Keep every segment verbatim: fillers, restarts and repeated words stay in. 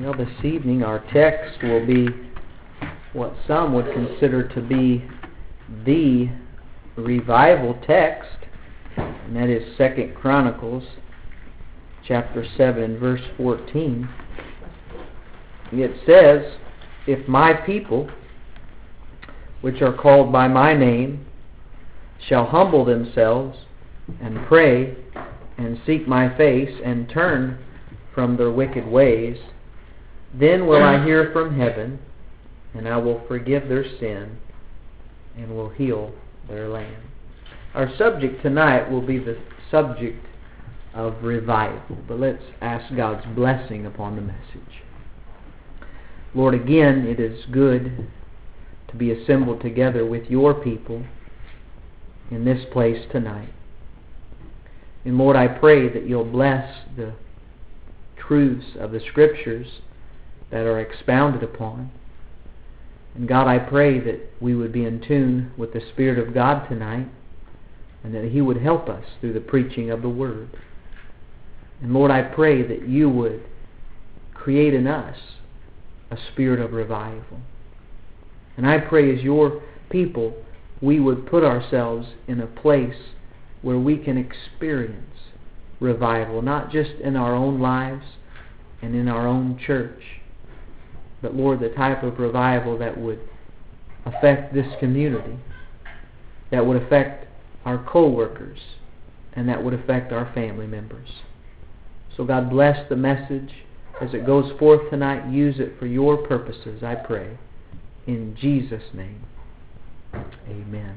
Well, this evening our text will be what some would consider to be the revival text, and that is Second Chronicles chapter seven, verse fourteen. It says, "If my people, which are called by my name, shall humble themselves and pray and seek my face and turn from their wicked ways, then will I hear from heaven, and I will forgive their sin and will heal their land." Our subject tonight will be the subject of revival. But let's ask God's blessing upon the message. Lord, again, it is good to be assembled together with your people in this place tonight. And Lord, I pray that you'll bless the truths of the Scriptures that are expounded upon. And God, I pray that we would be in tune with the Spirit of God tonight, and that He would help us through the preaching of the Word. And Lord, I pray that you would create in us a spirit of revival. And I pray as your people, we would put ourselves in a place where we can experience revival, not just in our own lives and in our own church, but Lord, the type of revival that would affect this community, that would affect our co-workers, and that would affect our family members. So God, bless the message as it goes forth tonight. Use it for your purposes, I pray. In Jesus' name, amen.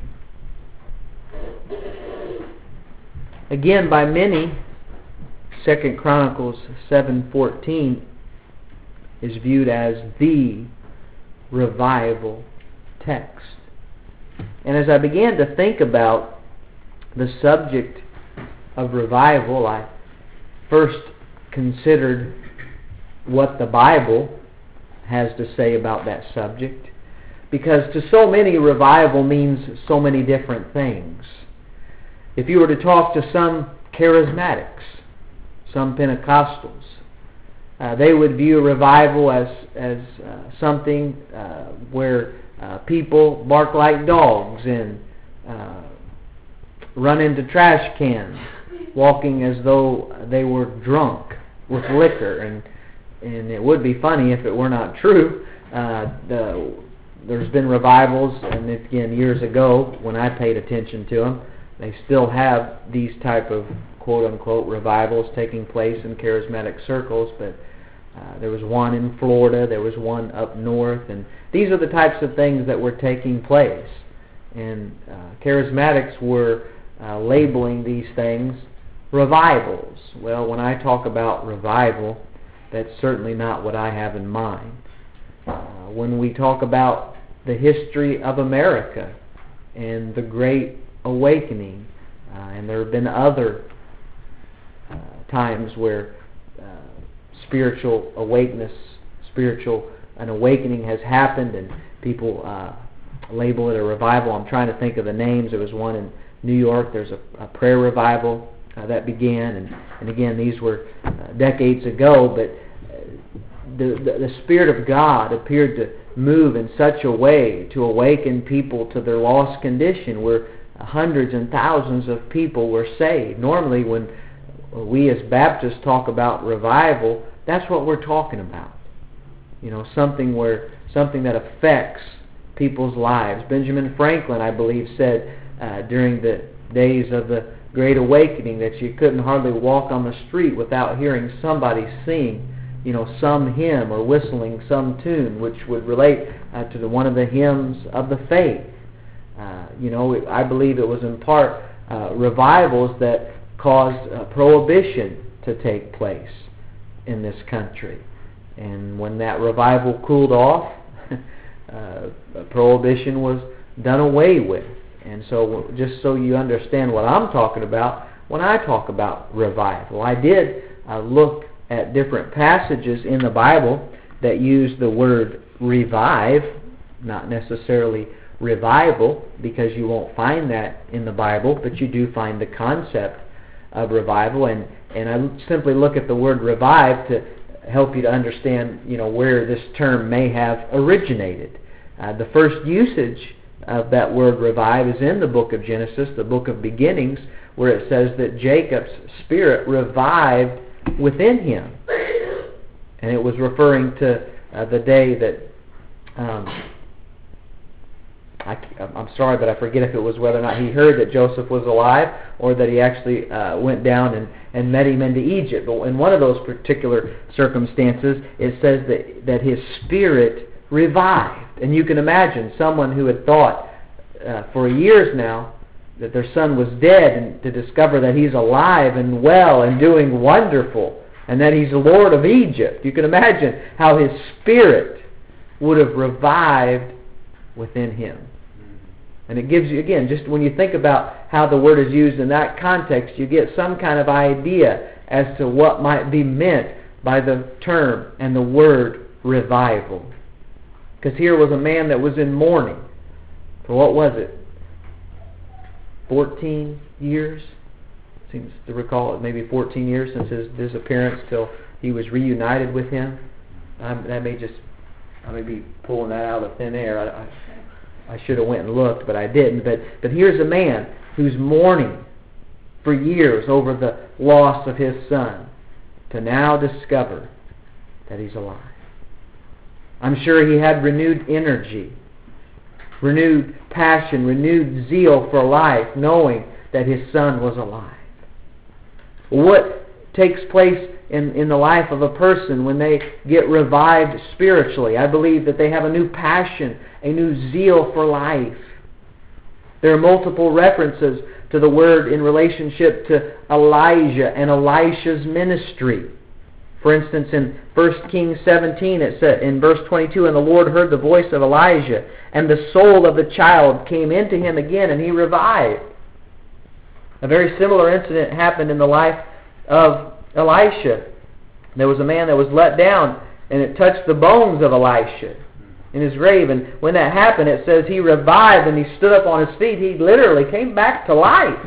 Again, by many, Second Chronicles seven fourteen is viewed as the revival text. And as I began to think about the subject of revival, I first considered what the Bible has to say about that subject. Because to so many, revival means so many different things. If you were to talk to some charismatics, some Pentecostals, uh, they would view revival as, as uh, something uh, where uh, people bark like dogs and uh, run into trash cans, walking as though they were drunk with liquor. And and it would be funny if it were not true. Uh, the, there's been revivals, and again, years ago, when I paid attention to them, they still have these type of quote-unquote revivals taking place in charismatic circles, but uh, there was one in Florida, there was one up north, and these are the types of things that were taking place. And uh, charismatics were uh, labeling these things revivals. Well, when I talk about revival, that's certainly not what I have in mind. Uh, when we talk about the history of America and the Great Awakening, uh, and there have been other uh, times where uh, spiritual awakeness, spiritual an awakening has happened, and people uh, label it a revival. I'm trying to think of the names. There was one in New York. There's a, a prayer revival uh, that began, and, and again, these were uh, decades ago, but the, the, the Spirit of God appeared to move in such a way to awaken people to their lost condition, where hundreds and thousands of people were saved. Normally, when we as Baptists talk about revival, that's what we're talking about. You know, something where something that affects people's lives. Benjamin Franklin, I believe, said uh, during the days of the Great Awakening that you couldn't hardly walk on the street without hearing somebody sing, you know, some hymn or whistling some tune which would relate uh, to the, one of the hymns of the faith. Uh, you know, it, I believe it was in part uh, revivals that caused uh, prohibition to take place in this country. And when that revival cooled off, uh, prohibition was done away with. And so just so you understand what I'm talking about when I talk about revival, I did uh, look at different passages in the Bible that use the word revive, not necessarily revival, because you won't find that in the Bible, but you do find the concept of revival. And, and I simply look at the word revive to help you to understand, you know, where this term may have originated. Uh, the first usage of that word revive is in the book of Genesis, the book of beginnings, where it says that Jacob's spirit revived within him. And it was referring to uh, the day that, um, I, I'm sorry, but I forget if it was whether or not he heard that Joseph was alive or that he actually uh, went down and, and met him into Egypt. But in one of those particular circumstances, it says that, that his spirit revived. And you can imagine someone who had thought uh, for years now that their son was dead, and to discover that he's alive and well and doing wonderful, and that he's the Lord of Egypt. You can imagine how his spirit would have revived within him. And it gives you, again, just when you think about how the word is used in that context, you get some kind of idea as to what might be meant by the term and the word revival. Because here was a man that was in mourning for, what was it, fourteen years? Seems to recall it, maybe fourteen years since his disappearance till he was reunited with him. Um, that may just, I may be pulling that out of thin air. I, I, I should have went and looked, but I didn't. But but here's a man who's mourning for years over the loss of his son, to now discover that he's alive. I'm sure he had renewed energy, renewed passion, renewed zeal for life, knowing that his son was alive. What takes place in, in the life of a person when they get revived spiritually? I believe that they have a new passion, a new zeal for life. There are multiple references to the word in relationship to Elijah and Elisha's ministry. For instance, in First Kings seventeen, it said in verse twenty-two, "And the Lord heard the voice of Elijah, and the soul of the child came into him again, and he revived." A very similar incident happened in the life of Elisha. There was a man that was let down, and it touched the bones of Elisha in his grave. And when that happened, it says he revived and he stood up on his feet. He literally came back to life.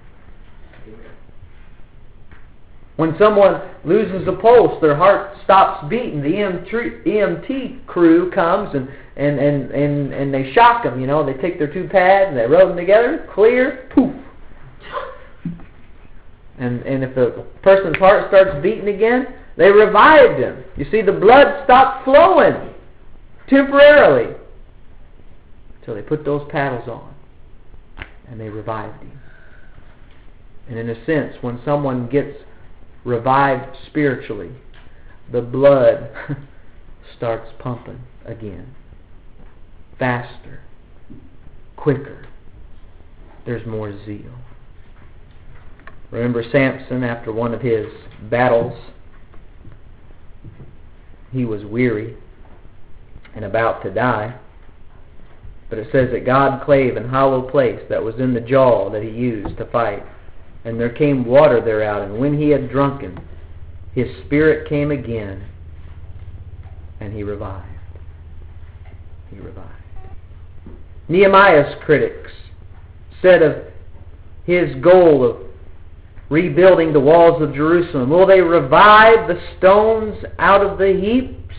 When someone loses a pulse, their heart stops beating. The E M T crew comes and, and, and, and, and they shock them. You know, they take their two pads and they rub them together, clear, poof. And, and if the person's heart starts beating again, they revived him. You see, the blood stopped flowing temporarily until they put those paddles on and they revived him. And in a sense, when someone gets revived spiritually, the blood starts pumping again. Faster, quicker. There's more zeal. Remember Samson, after one of his battles, he was weary and about to die. But it says that God clave an hollow place that was in the jaw that he used to fight. And there came water thereout, and when he had drunken, his spirit came again, and he revived. He revived. Nehemiah's critics said of his goal of rebuilding the walls of Jerusalem, "Will they revive the stones out of the heaps?"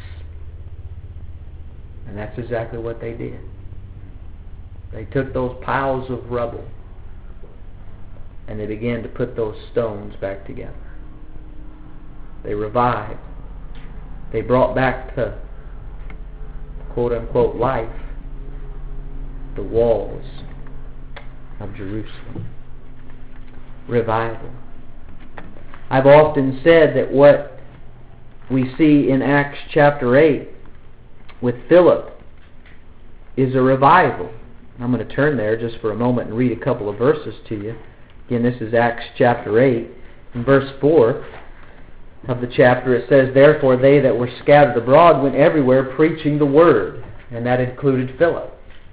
And that's exactly what they did. They took those piles of rubble and they began to put those stones back together. They revived. They brought back to quote-unquote life the walls of Jerusalem. Revival. I've often said that what we see in Acts chapter eight with Philip is a revival. I'm going to turn there just for a moment and read a couple of verses to you. Again, this is Acts chapter eight. In verse four of the chapter it says, "Therefore they that were scattered abroad went everywhere preaching the word." And that included Philip.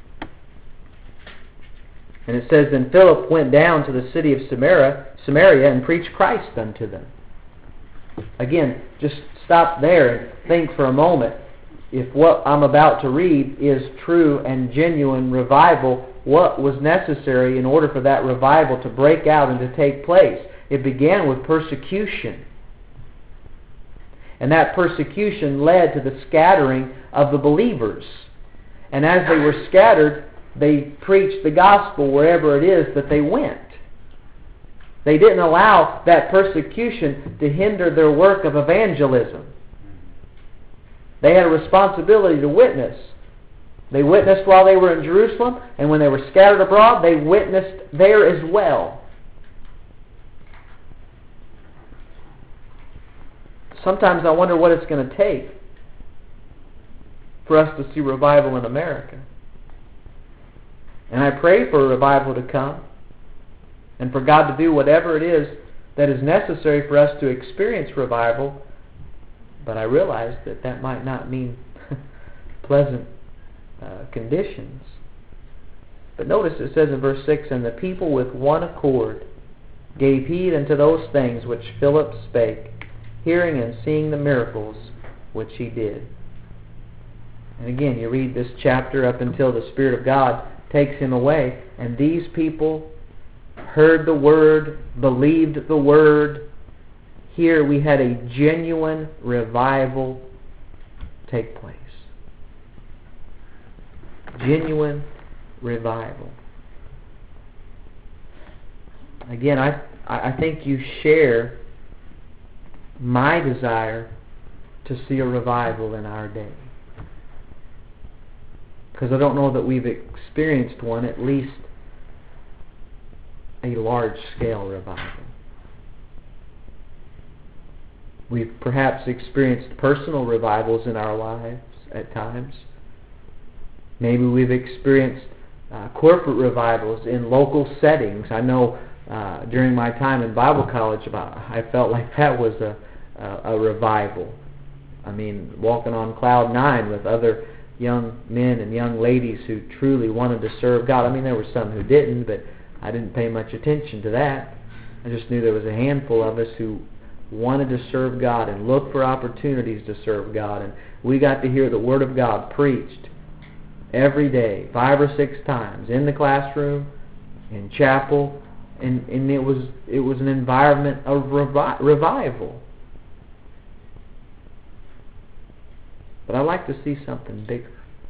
And it says, "Then Philip went down to the city of Samaria, Samaria and preached Christ unto them." Again, just stop there and think for a moment. If what I'm about to read is true and genuine revival, what was necessary in order for that revival to break out and to take place? It began with persecution. And that persecution led to the scattering of the believers. And as they were scattered, they preached the gospel wherever it is that they went. They didn't allow that persecution to hinder their work of evangelism. They had a responsibility to witness. They witnessed while they were in Jerusalem, and when they were scattered abroad, they witnessed there as well. Sometimes I wonder what it's going to take for us to see revival in America. And I pray for a revival to come, and for God to do whatever it is that is necessary for us to experience revival. But I realize that that might not mean pleasant uh, conditions. But notice it says in verse six, "And the people with one accord gave heed unto those things which Philip spake, hearing and seeing the miracles which he did." And again, you read this chapter up until the Spirit of God takes him away, and these people heard the Word, believed the Word. Here we had a genuine revival take place. Genuine revival. Again, I, I think you share my desire to see a revival in our day. Because I don't know that we've experienced one, at least a large-scale revival. We've perhaps experienced personal revivals in our lives at times. Maybe we've experienced uh, corporate revivals in local settings. I know uh, during my time in Bible college, about, I felt like that was a, a, a revival. I mean, walking on cloud nine with other young men and young ladies who truly wanted to serve God. I mean, there were some who didn't, but I didn't pay much attention to that. I just knew there was a handful of us who wanted to serve God and look for opportunities to serve God. And we got to hear the Word of God preached every day, five or six times, in the classroom, in chapel, and, and it was it was an environment of revi- revival. But I'd like to see something bigger.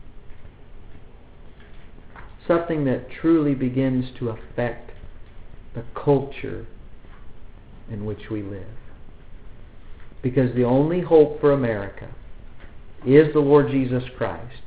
Something that truly begins to affect the culture in which we live. Because the only hope for America is the Lord Jesus Christ.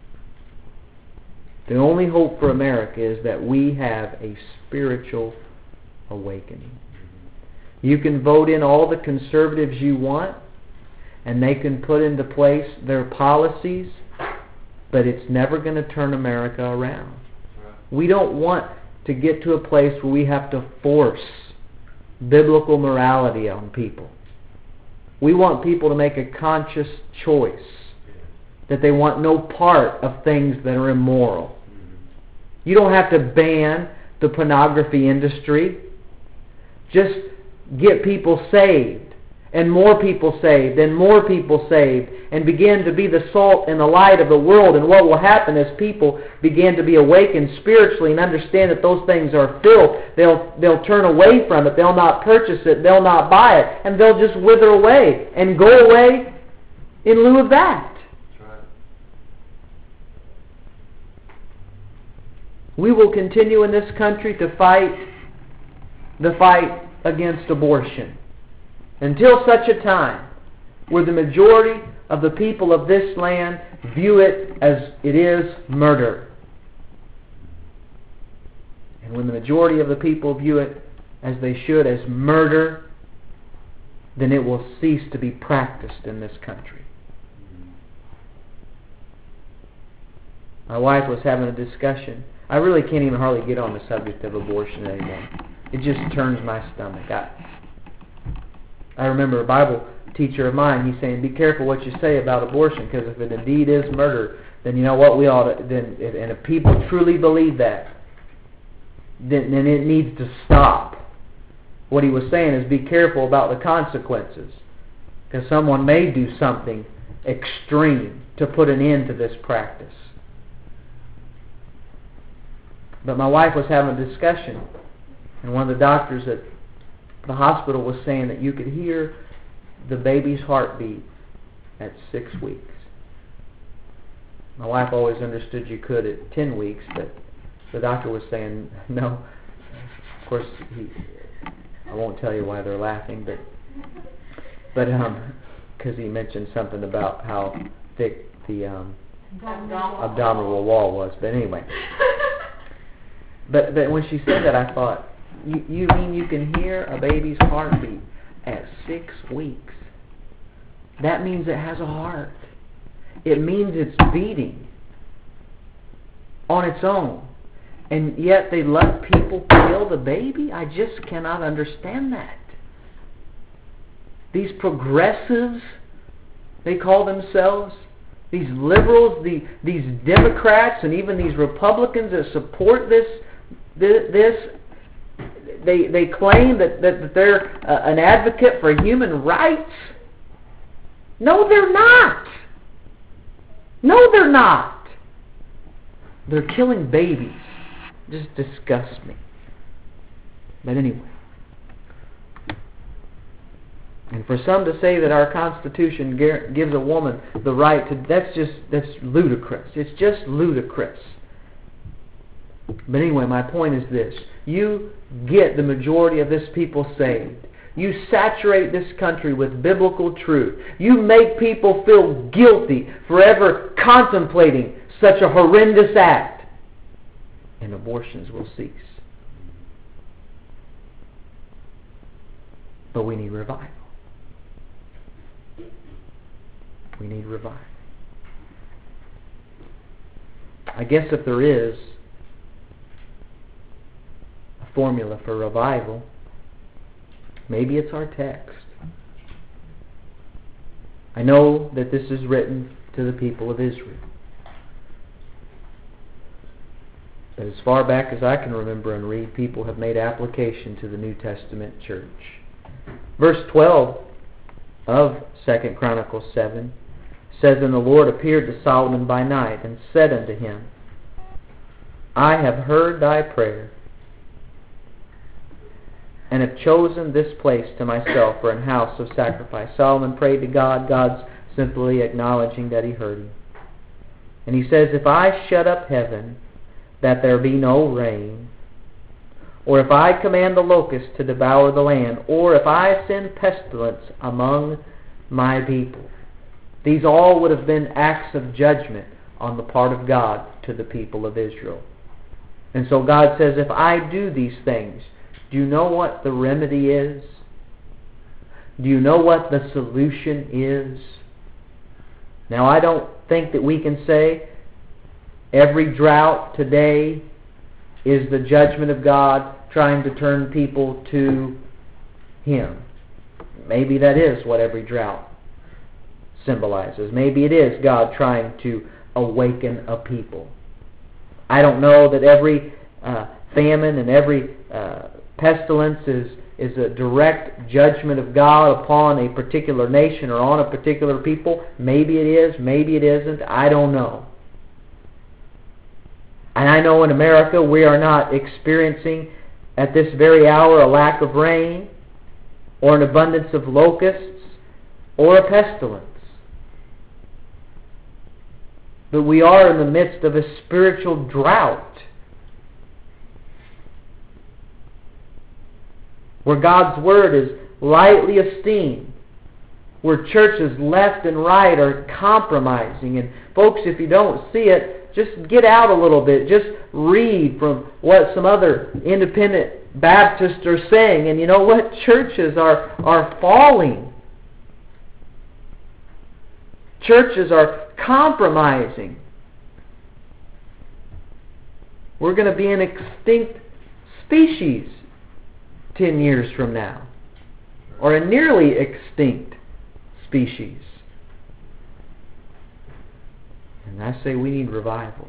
The only hope for America is that we have a spiritual awakening. You can vote in all the conservatives you want, and they can put into place their policies, but it's never going to turn America around. We don't want to get to a place where we have to force biblical morality on people. We want people to make a conscious choice that they want no part of things that are immoral. You don't have to ban the pornography industry. Just get people saved, and more people saved, and more people saved, and begin to be the salt and the light of the world. And what will happen as people begin to be awakened spiritually and understand that those things are filth, they'll they'll turn away from it, they'll not purchase it, they'll not buy it, and they'll just wither away and go away in lieu of that. That's right. We will continue in this country to fight the fight against abortion until such a time where the majority of the people of this land view it as it is murder. And when the majority of the people view it as they should, as murder, then it will cease to be practiced in this country. My wife was having a discussion. I really can't even hardly get on the subject of abortion anymore. It just turns my stomach. I, I remember a Bible teacher of mine, he's saying, be careful what you say about abortion, because if it indeed is murder, then you know what, we ought to, then, if, and if people truly believe that, then, then it needs to stop. What he was saying is be careful about the consequences, because someone may do something extreme to put an end to this practice. But my wife was having a discussion, and one of the doctors at the hospital was saying that you could hear the baby's heartbeat at six weeks. My wife always understood you could at ten weeks, but the doctor was saying no. Of course, he, I won't tell you why they're laughing, but but um, because he mentioned something about how thick the um, abdominal, abdominal wall was. But anyway, but but when she said that, I thought, you, you mean you can hear a baby's heartbeat at six weeks? That means it has a heart. It means it's beating on its own. And yet they let people kill the baby? I just cannot understand that. These progressives, they call themselves, these liberals, the, these Democrats, and even these Republicans that support this, this they, they claim that, that, that they're uh, an advocate for human rights. No, they're not. No, they're not. They're killing babies. Just disgusts me. But anyway. And for some to say that our Constitution gives a woman the right to, that's just, that's ludicrous. It's just ludicrous. But anyway, my point is this. You get the majority of this people saved. You saturate this country with biblical truth. You make people feel guilty for ever contemplating such a horrendous act. And abortions will cease. But we need revival. We need revival. I guess if there is a formula for revival, maybe it's our text. I know that this is written to the people of Israel. But as far back as I can remember and read, people have made application to the New Testament church. Verse twelve of Second Chronicles seven says, And the Lord appeared to Solomon by night, and said unto him, I have heard thy prayer, and have chosen this place to myself for an house of sacrifice. Solomon prayed to God, God simply acknowledging that he heard him. And he says, If I shut up heaven, that there be no rain, or if I command the locusts to devour the land, or if I send pestilence among my people. These all would have been acts of judgment on the part of God to the people of Israel. And so God says, if I do these things, do you know what the remedy is? Do you know what the solution is? Now, I don't think that we can say every drought today is the judgment of God trying to turn people to Him. Maybe that is what every drought symbolizes. Maybe it is God trying to awaken a people. I don't know that every uh, famine and every uh, pestilence is, is a direct judgment of God upon a particular nation or on a particular people. Maybe it is, maybe it isn't. I don't know. And I know in America we are not experiencing at this very hour a lack of rain or an abundance of locusts or a pestilence. But we are in the midst of a spiritual drought where God's Word is lightly esteemed, where churches left and right are compromising. And folks, if you don't see it, just get out a little bit. Just read from what some other independent Baptists are saying. And you know what? Churches are, are falling. Churches are compromising. We're going to be an extinct species ten years from now. Or a nearly extinct species. And I say we need revival.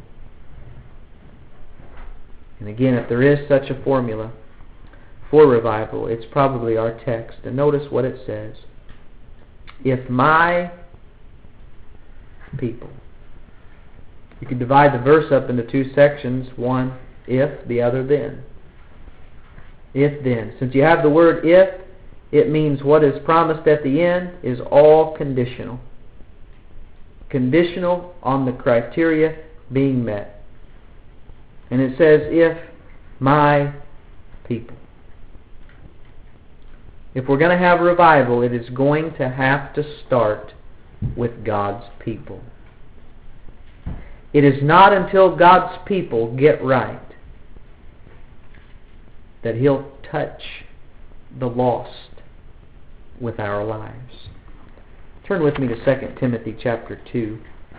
And again, if there is such a formula for revival, it's probably our text. And notice what it says. If my people. You can divide the verse up into two sections. One, if, the other, then. If, then. Since you have the word if, it means what is promised at the end is all conditional. conditional on the criteria being met. And it says, if my people. If we're going to have revival, it is going to have to start with God's people. It is not until God's people get right that He'll touch the lost with our lives. Turn with me to Second Timothy chapter two.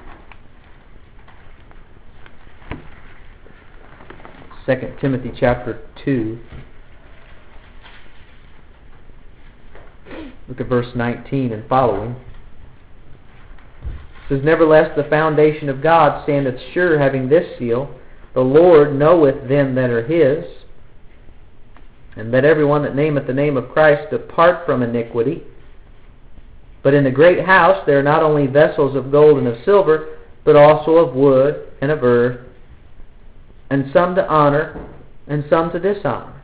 Second Timothy chapter two. Look at verse nineteen and following. It says, nevertheless, the foundation of God standeth sure, having this seal, the Lord knoweth them that are His, and that every one that nameth the name of Christ depart from iniquity. But in the great house there are not only vessels of gold and of silver, but also of wood and of earth, and some to honor, and some to dishonor.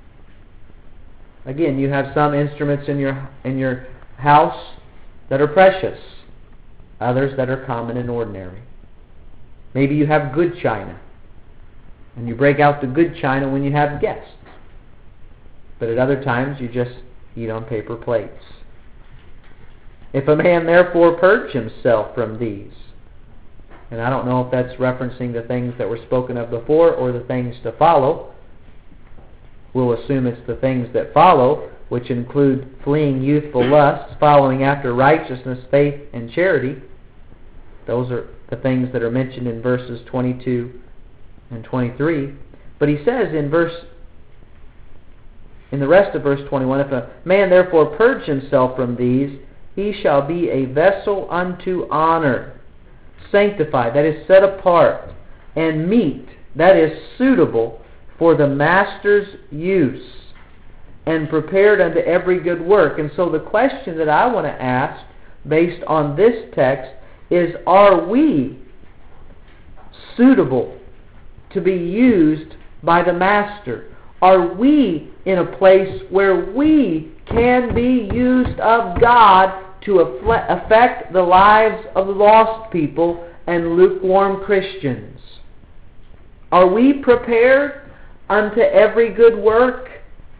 Again, you have some instruments in your in your house that are precious, others that are common and ordinary. Maybe you have good china, and you break out the good china when you have guests. But at other times you just eat on paper plates. If a man therefore purge himself from these, and I don't know if that's referencing the things that were spoken of before or the things to follow. We'll assume it's the things that follow, which include fleeing youthful lusts, following after righteousness, faith, and charity. Those are the things that are mentioned in verses twenty-two and twenty-three. But he says in verse, in the rest of verse twenty-one, if a man therefore purge himself from these, he shall be a vessel unto honor, sanctified, that is set apart, and meet, that is suitable for the master's use, and prepared unto every good work. And so the question that I want to ask, based on this text, is, are we suitable to be used by the master? Are we in a place where we can be used of God to affect the lives of the lost people and lukewarm Christians? Are we prepared unto every good work?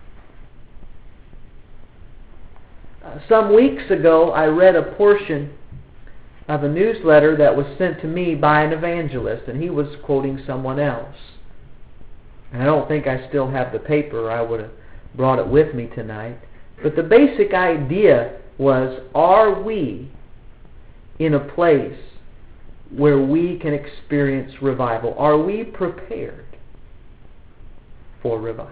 Uh, some weeks ago, I read a portion of a newsletter that was sent to me by an evangelist, and he was quoting someone else. And I don't think I still have the paper, or I would have brought it with me tonight. But the basic idea was, are we in a place where we can experience revival? Are we prepared for revival?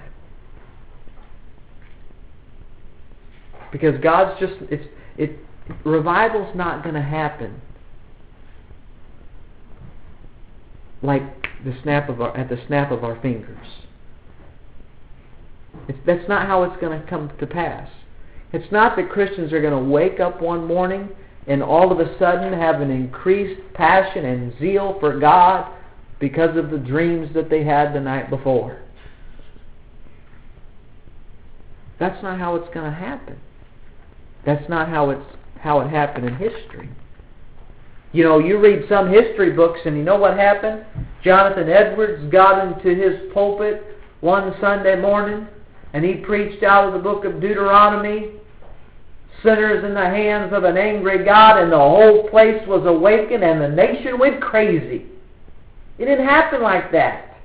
Because God's just, it's, it, revival's not going to happen like the snap of our, at the snap of our fingers. It's, that's not how it's going to come to pass. It's not that Christians are going to wake up one morning and all of a sudden have an increased passion and zeal for God because of the dreams that they had the night before. That's not how it's going to happen. That's not how it's how it happened in history. You know, you read some history books and you know what happened? Jonathan Edwards got into his pulpit one Sunday morning and he preached out of the book of Deuteronomy, sinners in the hands of an angry God, and the whole place was awakened and the nation went crazy. It didn't happen like that.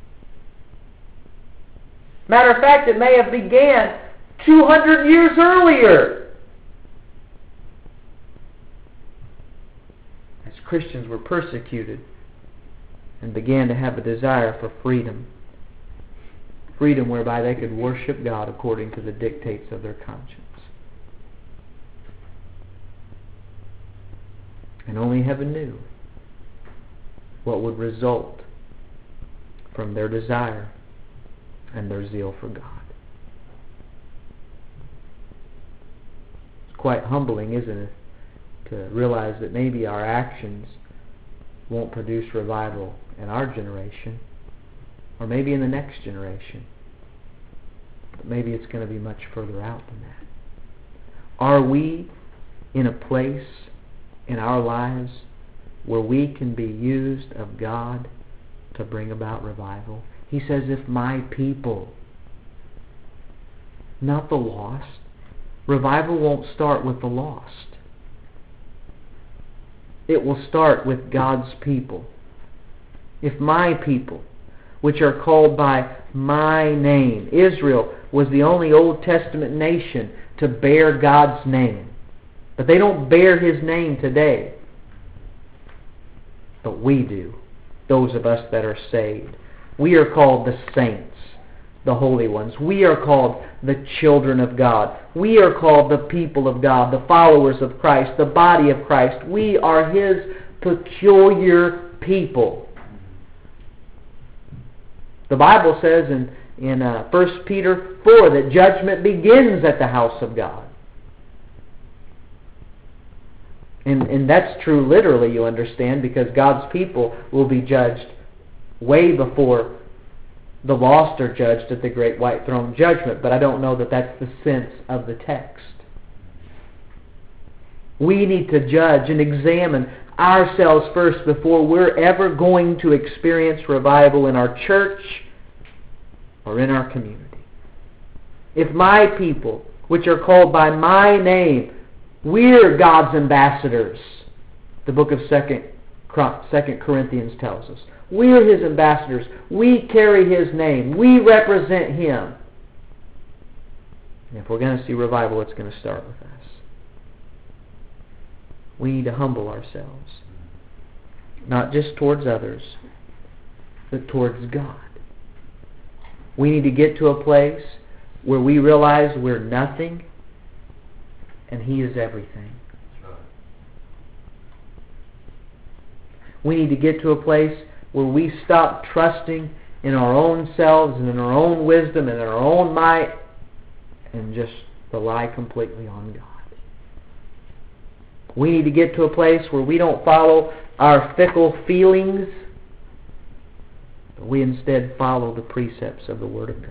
Matter of fact, it may have began two hundred years earlier. As Christians were persecuted and began to have a desire for freedom. Freedom whereby they could worship God according to the dictates of their conscience. And only heaven knew what would result from their desire and their zeal for God. It's quite humbling, isn't it, to realize that maybe our actions won't produce revival in our generation, or maybe in the next generation. But maybe it's going to be much further out than that. Are we in a place in our lives where we can be used of God to bring about revival. He says, if my people, not the lost. Revival won't start with the lost. It will start with God's people. If my people, which are called by my name. Israel was the only Old Testament nation to bear God's name. But they don't bear His name today. But we do, those of us that are saved. We are called the saints, the holy ones. We are called the children of God. We are called the people of God, the followers of Christ, the body of Christ. We are His peculiar people. The Bible says in, in uh, First Peter four that judgment begins at the house of God. And, and that's true literally, you understand, because God's people will be judged way before the lost are judged at the great white throne judgment. But I don't know that that's the sense of the text. We need to judge and examine ourselves first before we're ever going to experience revival in our church or in our community. If my people, which are called by my name, we're God's ambassadors, the book of Second Corinthians tells us. We're His ambassadors. We carry His name. We represent Him. And if we're going to see revival, it's going to start with us. We need to humble ourselves. Not just towards others, but towards God. We need to get to a place where we realize we're nothing and He is everything. We need to get to a place where we stop trusting in our own selves and in our own wisdom and in our own might and just rely completely on God. We need to get to a place where we don't follow our fickle feelings, but we instead follow the precepts of the Word of God.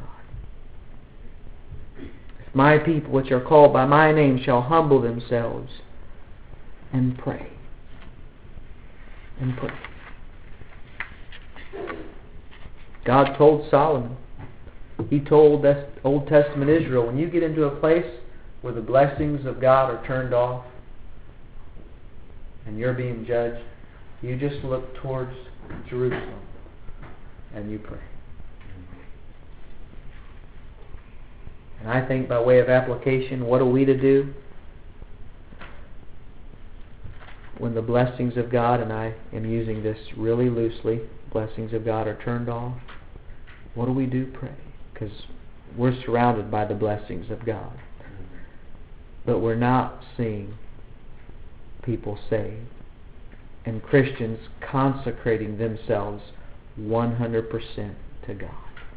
If my people, which are called by my name, shall humble themselves and pray. And pray. God told Solomon, He told that Old Testament Israel, when you get into a place where the blessings of God are turned off and you're being judged, you just look towards Jerusalem and you pray. And I think by way of application, what are we to do when the blessings of God, and I am using this really loosely, blessings of God are turned off? What do we do? Pray. Because we're surrounded by the blessings of God. But we're not seeing people saved and Christians consecrating themselves one hundred percent to God.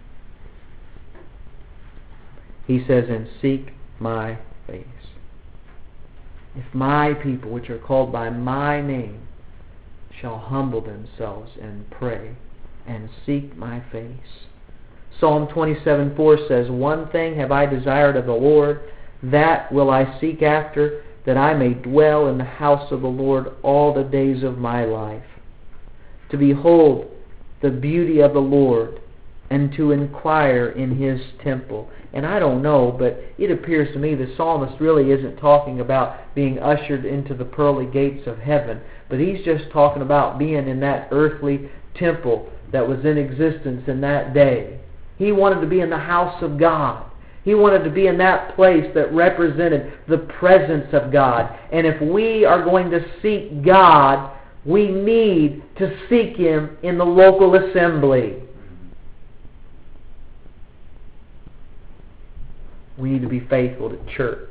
He says, and seek my face. If my people, which are called by my name, shall humble themselves and pray and seek my face. Psalm twenty-seven four says, one thing have I desired of the Lord, that will I seek after, that I may dwell in the house of the Lord all the days of my life, to behold the beauty of the Lord, and to inquire in His temple. And I don't know, but it appears to me the psalmist really isn't talking about being ushered into the pearly gates of heaven, but he's just talking about being in that earthly temple that was in existence in that day. He wanted to be in the house of God. He wanted to be in that place that represented the presence of God. And if we are going to seek God, we need to seek Him in the local assembly. We need to be faithful to church.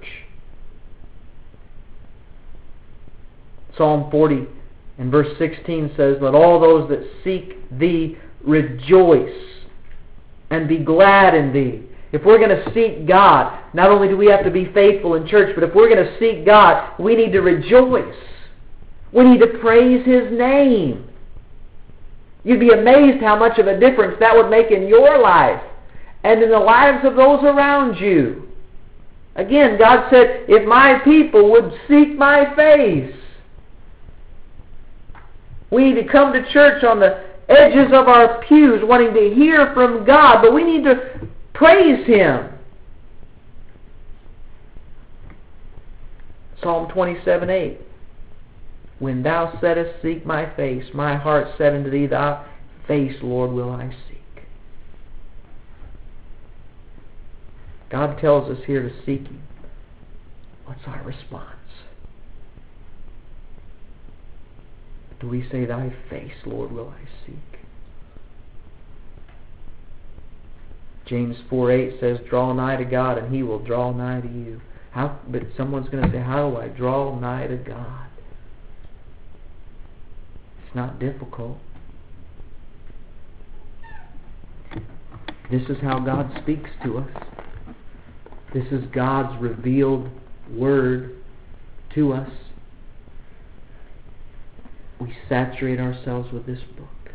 Psalm forty and verse sixteen says, let all those that seek Thee rejoice and be glad in Thee. If we're going to seek God, not only do we have to be faithful in church, but if we're going to seek God, we need to rejoice. We need to praise His name. You'd be amazed how much of a difference that would make in your life and in the lives of those around you. Again, God said, if my people would seek my face. We need to come to church on the edges of our pews wanting to hear from God, but we need to praise Him. Psalm twenty-seven eight. When thou saidst, seek my face, my heart said unto thee, thy face, Lord, will I seek. God tells us here to seek Him. What's our response? Do we say, thy face, Lord, will I seek? James four eight says, draw nigh to God and He will draw nigh to you. How? But someone's going to say, how do I draw nigh to God? It's not difficult. This is how God speaks to us. This is God's revealed Word to us. We saturate ourselves with this book.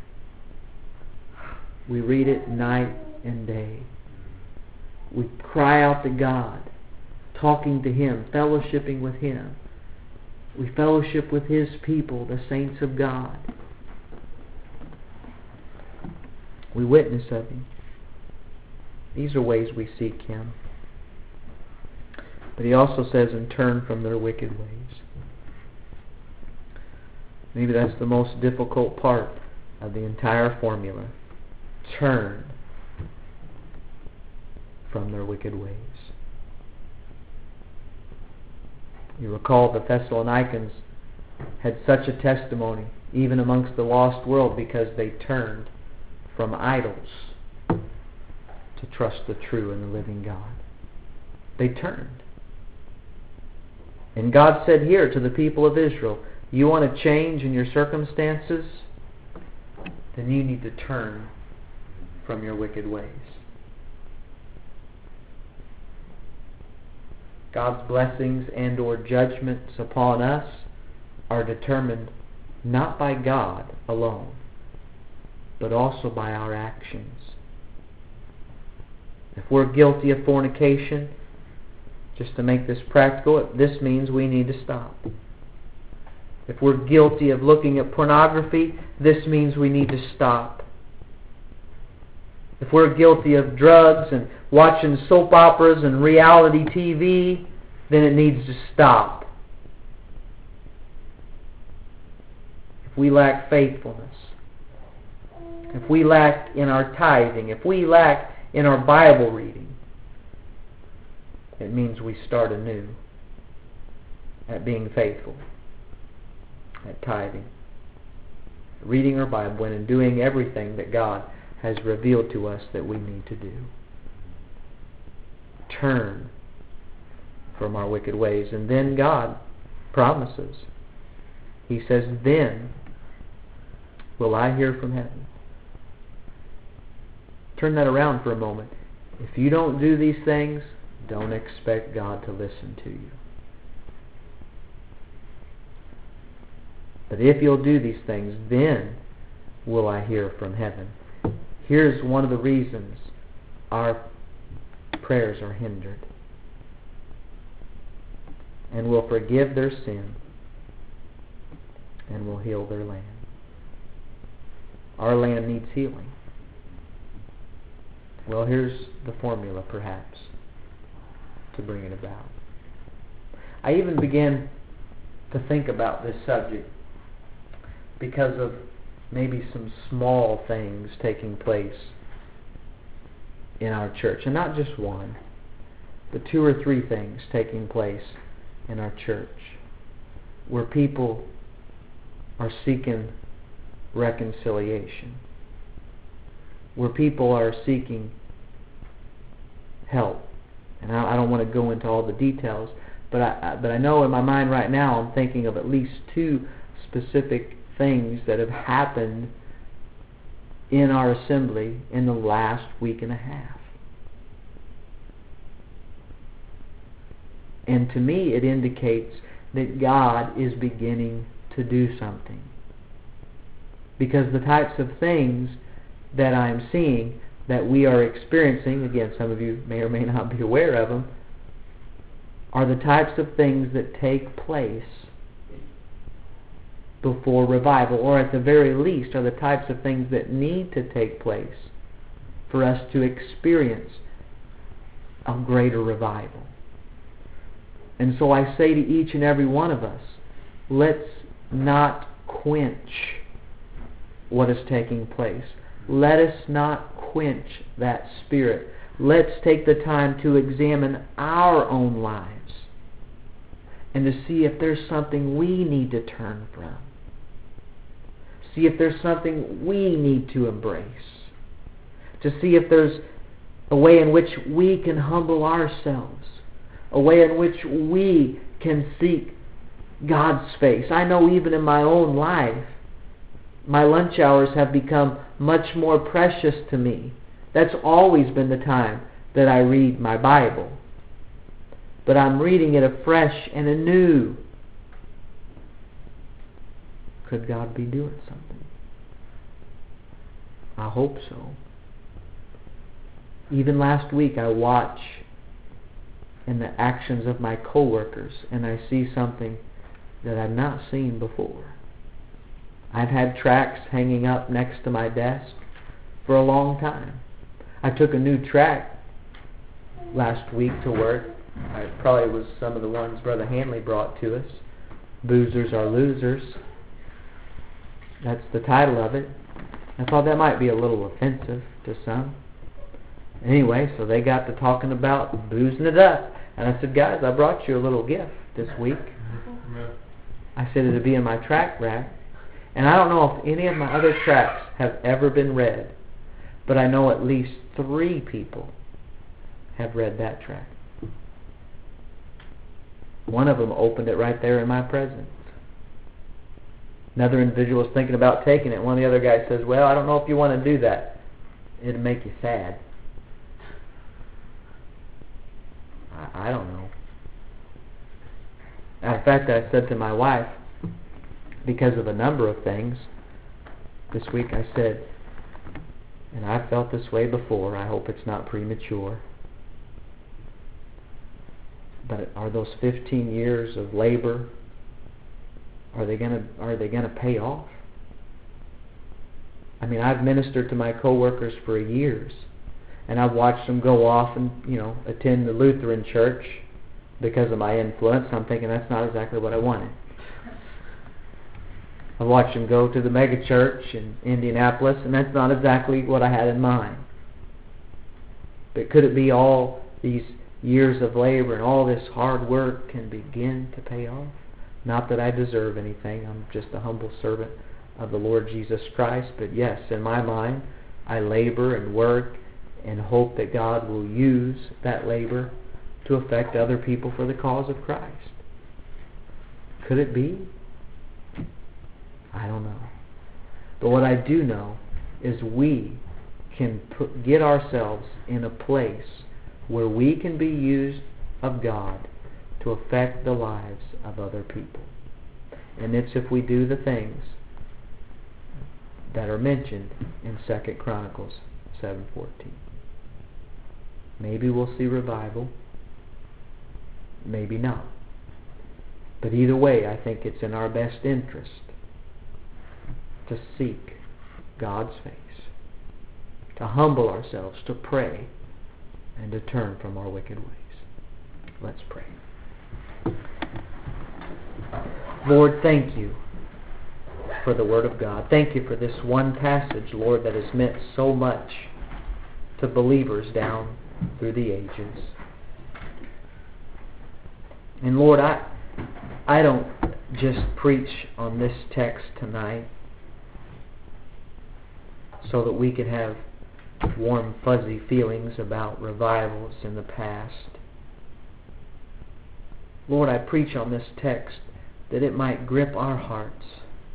We read it night and day. We cry out to God, talking to Him, fellowshipping with Him. We fellowship with His people, the saints of God. We witness of Him. These are ways we seek Him. But He also says, and turn from their wicked ways. Maybe that's the most difficult part of the entire formula. Turn from their wicked ways. You recall the Thessalonians had such a testimony, even amongst the lost world, because they turned from idols to trust the true and the living God. They turned. And God said here to the people of Israel, you want to change in your circumstances? Then you need to turn from your wicked ways. God's blessings and or judgments upon us are determined not by God alone, but also by our actions. If we're guilty of fornication, just to make this practical, this means we need to stop. If we're guilty of looking at pornography, this means we need to stop. If we're guilty of drugs and watching soap operas and reality T V, then it needs to stop. If we lack faithfulness, if we lack in our tithing, if we lack in our Bible reading, it means we start anew at being faithful, at tithing, reading our Bible, and doing everything that God has revealed to us that we need to do. Turn from our wicked ways. And then God promises. He says, then will I hear from heaven. Turn that around for a moment. If you don't do these things, don't expect God to listen to you. But if you'll do these things, then will I hear from heaven. Here's one of the reasons our prayers are hindered. And will forgive their sin and will heal their land. Our land needs healing. Well, here's the formula, perhaps, to bring it about. I even began to think about this subject because of maybe some small things taking place in our church. And not just one, but two or three things taking place in our church where people are seeking reconciliation, where people are seeking help. And I, I don't want to go into all the details, but I, I, but I know in my mind right now I'm thinking of at least two specific things that have happened in our assembly in the last week and a half. And to me it indicates that God is beginning to do something. Because the types of things that I'm seeing, that we are experiencing, again, some of you may or may not be aware of them, are the types of things that take place before revival, or at the very least are the types of things that need to take place for us to experience a greater revival. And so I say to each and every one of us, let's not quench what is taking place. Let us not quench that spirit. Let's take the time to examine our own lives and to see if there's something we need to turn from. See if there's something we need to embrace. To see if there's a way in which we can humble ourselves. A way in which we can seek God's face. I know even in my own life, my lunch hours have become much more precious to me. That's always been the time that I read my Bible. But I'm reading it afresh and anew. Could God be doing something? I hope so. Even last week I watch in the actions of my coworkers and I see something that I've not seen before. I've had tracts hanging up next to my desk for a long time. I took a new tract last week to work. It probably was some of the ones Brother Hanley brought to us. Boozers are losers. That's the title of it. I thought that might be a little offensive to some. Anyway, so they got to talking about boozing it up. And I said, guys, I brought you a little gift this week. I said it'd be in my tract rack. And I don't know if any of my other tracts have ever been read, but I know at least three people have read that tract. One of them opened it right there in my presence. Another individual was thinking about taking it. One of the other guys says, well, I don't know if you want to do that. It'd make you sad. I, I don't know. In fact, I said to my wife, because of a number of things, this week I said, and I've felt this way before, I hope it's not premature, but are those fifteen years of labor, are they gonna are they gonna pay off? I mean, I've ministered to my coworkers for years, and I've watched them go off and, you know, attend the Lutheran church because of my influence. I'm thinking that's not exactly what I wanted. I've watched them go to the mega church in Indianapolis, and that's not exactly what I had in mind. But could it be all these years of labor and all this hard work can begin to pay off? Not that I deserve anything. I'm just a humble servant of the Lord Jesus Christ. But yes, in my mind, I labor and work and hope that God will use that labor to affect other people for the cause of Christ. Could it be? I don't know. But what I do know is we can put, get ourselves in a place where we can be used of God to affect the lives of other people. And it's if we do the things that are mentioned in Second Chronicles seven fourteen. Maybe we'll see revival. Maybe not. But either way, I think it's in our best interest to seek God's face, to humble ourselves, to pray, and to turn from our wicked ways. Let's pray. Lord, thank you for the Word of God. Thank you for this one passage, Lord, that has meant so much to believers down through the ages. And Lord, I I don't just preach on this text tonight so that we can have warm, fuzzy feelings about revivals in the past. Lord, I preach on this text that it might grip our hearts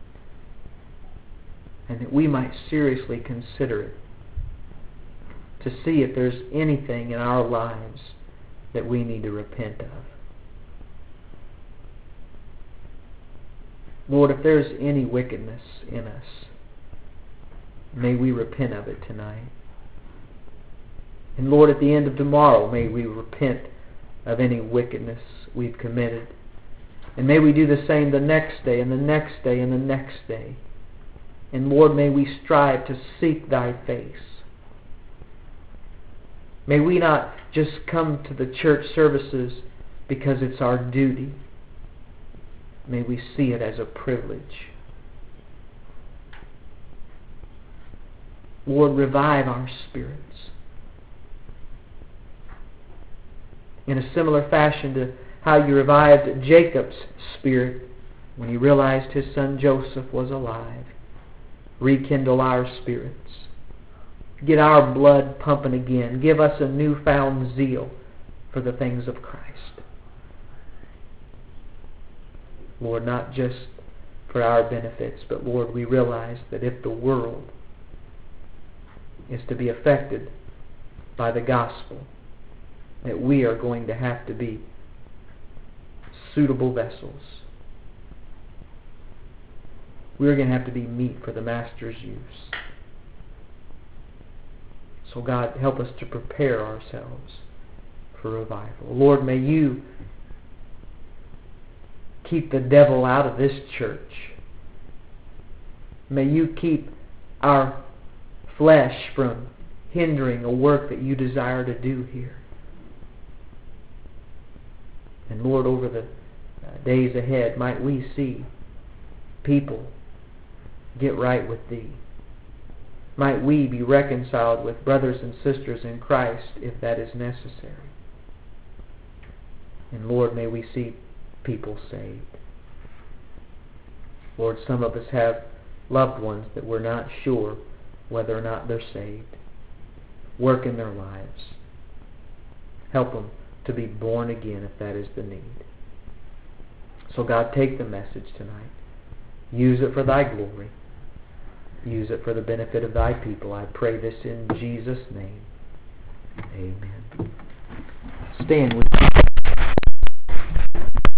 and that we might seriously consider it to see if there's anything in our lives that we need to repent of. Lord, if there's any wickedness in us, may we repent of it tonight. And Lord, at the end of tomorrow, may we repent of any wickedness we've committed. And may we do the same the next day and the next day and the next day. And Lord, may we strive to seek Thy face. May we not just come to the church services because it's our duty. May we see it as a privilege. Lord, revive our spirits. In a similar fashion to how you revived Jacob's spirit when he realized his son Joseph was alive. Rekindle our spirits. Get our blood pumping again. Give us a newfound zeal for the things of Christ. Lord, not just for our benefits, but Lord, we realize that if the world is to be affected by the gospel, that we are going to have to be suitable vessels. We're going to have to be meat for the Master's use. So God, help us to prepare ourselves for revival. Lord, may you keep the devil out of this church. May you keep our flesh from hindering a work that you desire to do here. And Lord, over the uh, days ahead, might we see people get right with Thee. Might we be reconciled with brothers and sisters in Christ if that is necessary. And Lord, may we see people saved. Lord, some of us have loved ones that we're not sure whether or not they're saved. Work in their lives. Help them to be born again if that is the need. So God, take the message tonight. Use it for Thy glory. Use it for the benefit of Thy people. I pray this in Jesus' name. Amen. Stand with me.